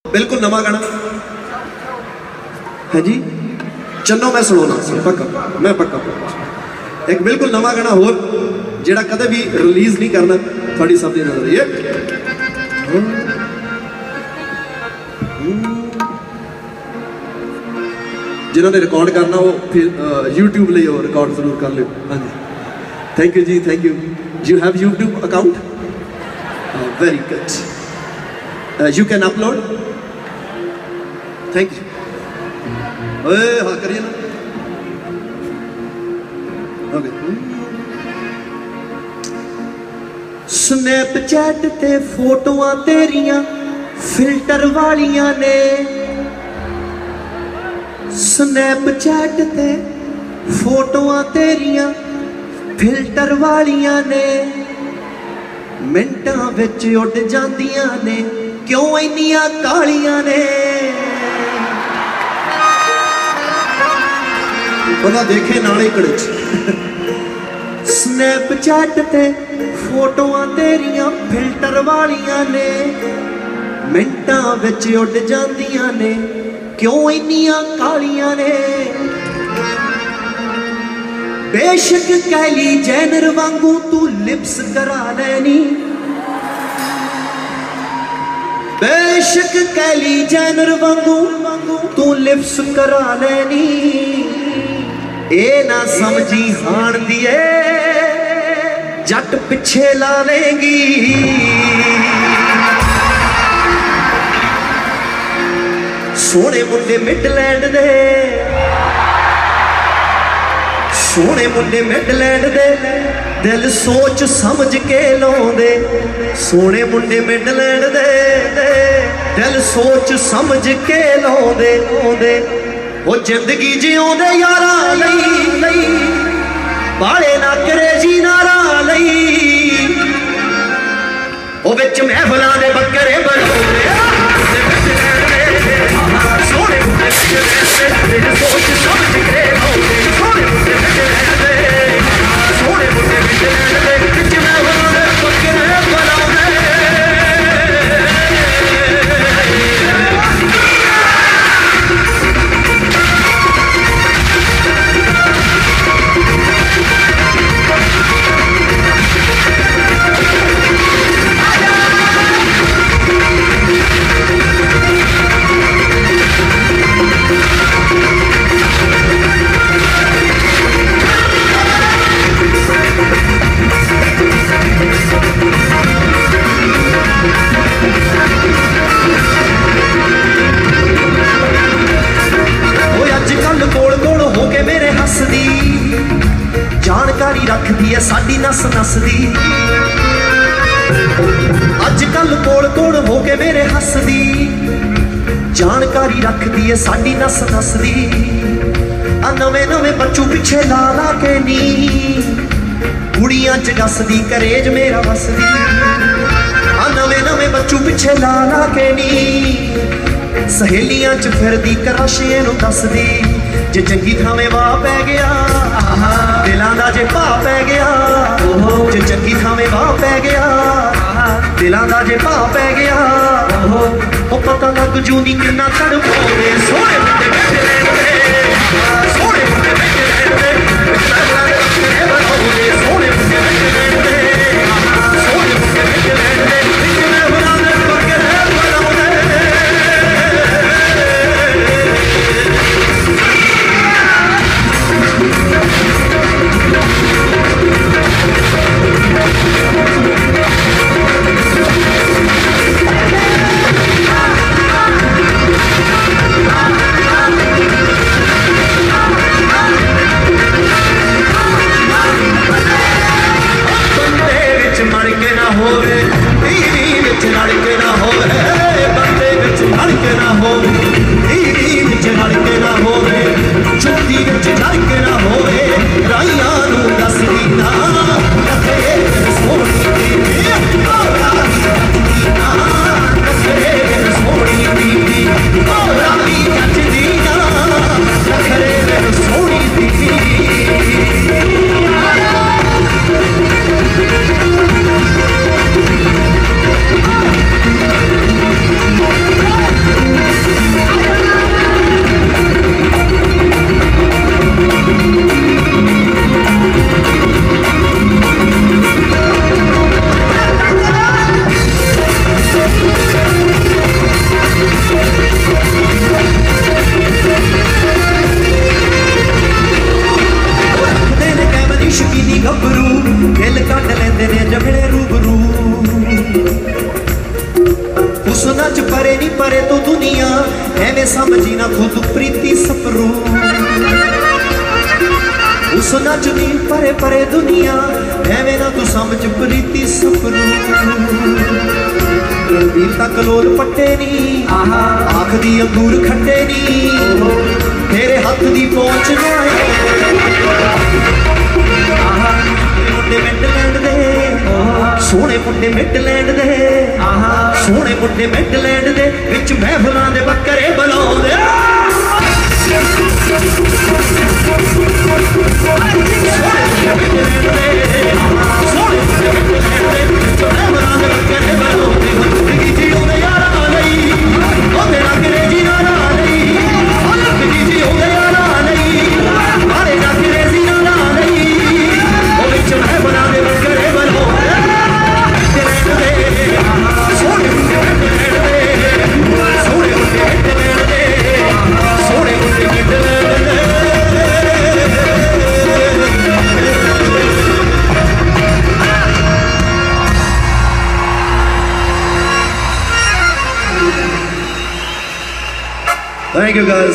बिल्कुल नवा गाना है जी। चलो मैं सुनाना पक्का, मैं पक्का एक बिल्कुल नवा गाना होर जेड़ा कदे भी रिलीज नहीं करना थोड़ी सब दी नजर ये जिन्होंने रिकॉर्ड करना वो फिर यूट्यूब ले रिकॉर्ड जरूर कर लो। हाँ जी, थैंक यू जी, thank you. You have YouTube account? Very good, you can upload. Thank you. हाँ करिए ना। ओके। स्नैपचैट ते फोटोआं तेरियां फिल्टर वालियां ने, स्नैपचैट ते फोटोआं तेरियां फिल्टर वालियां ने, मिंटां विच उड़ जांदियां ने, क्यों इन्नियां कालियां ने। बंदा देखे नाले कड़े स्नैपचैट ते फोटोआं तेरियां फिल्टर वालियां ने, मिंटां विच उड़ जांदियां ने, क्यों इन्नियां कालियां ने। बेशक कैली जैनर वांगू तू लिप्स करा लैनी, बेशक कैली जैनर वांगू तू लिप्स करा लैनी, ए ना समझी हाण दिए जट पिछे ला लेंगी। सोने मुंडे मिडलैंड दे, सोने मुंडे मिडलैंड दे, दिल सोच समझ के लाउंदे। सोने मुंडे मिडलैंड दे, दिल सोच समझ के लाउंदे। वो जिंदगी जिउंदे यारा लई, बाले ना करेजी नारा लई, वो विच महफिलां दे बकरे बनाउंदे। सोने मुंडे दिल सोच समझ के लाउंदे। सोने मुंडे सोने मुंडे विच महफिलां दे बकरे बनाउंदे। जानकारी रखती है साडी नस नस दी, अजकल कोल कोल हो के मेरे हसदी, जानकारी रखती है साडी नस नस दी। आ नवे नवे बच्चू पिछे ला ला के नी, कुड़ियां च गसदी करेज मेरा वसदी। आ नवे नवे बच्चू पिछे ला ला के नी, सहेलियां च फिरदी कराशिए नूं दसदी। जे चंगी थावें वाह पै गया, दिलां दा जे भाव पै गया, जे चंगी थावें वाह पै गया, दिलां दा जे भाव पै गया, ओ पता लग जूनी किन्ना तड़पाउंदे। सोहणे मुंडे बैठे लैंदे, सोहणे मुंडे बैठे लैंदे, सोहणे मुंडे बैठे लैंदे, सोहणे मुंडे बैठे लैंदे, विच महफिलां दे बकरे बनाउंदे। ਐਵੇਂ ਸਮਝੀ ਨਾ ਖੁਦ ਪ੍ਰੀਤੀ ਸਪਰੂ ਉਸ ਨੱਚਦੀ ਪਰੇ ਪਰੇ ਦੁਨੀਆ ਐਵੇਂ ਨਾ ਤੂੰ ਸਮਝ ਪ੍ਰੀਤੀ ਸਪਰੂ ਵੀਰ ਤੱਕ ਲੋਲ ਪੱਟੇ ਨੀ ਆਖਦੀ ਅੰਗੂਰ ਖੱਟੇ ਨੀ ਤੇਰੇ ਹੱਥ ਦੀ ਪਹੁੰਚ ਨਾ ਮੁੰਡੇ ਮਿਡਲੈਂਡ ਦੇ ਸੋਹਣੇ ਮੁੰਡੇ ਮਿਡਲੈਂਡ ਦੇ ਸੋਹਣੇ ਮੁੰਡੇ ਮਿਡਲੈਂਡ ਦੇ ਵਿੱਚ ਮਹਿਫਲਾਂ ਦੇ ਬੱਕਰੇ ਬੁਲਾਉਂਦੇ Thank you guys.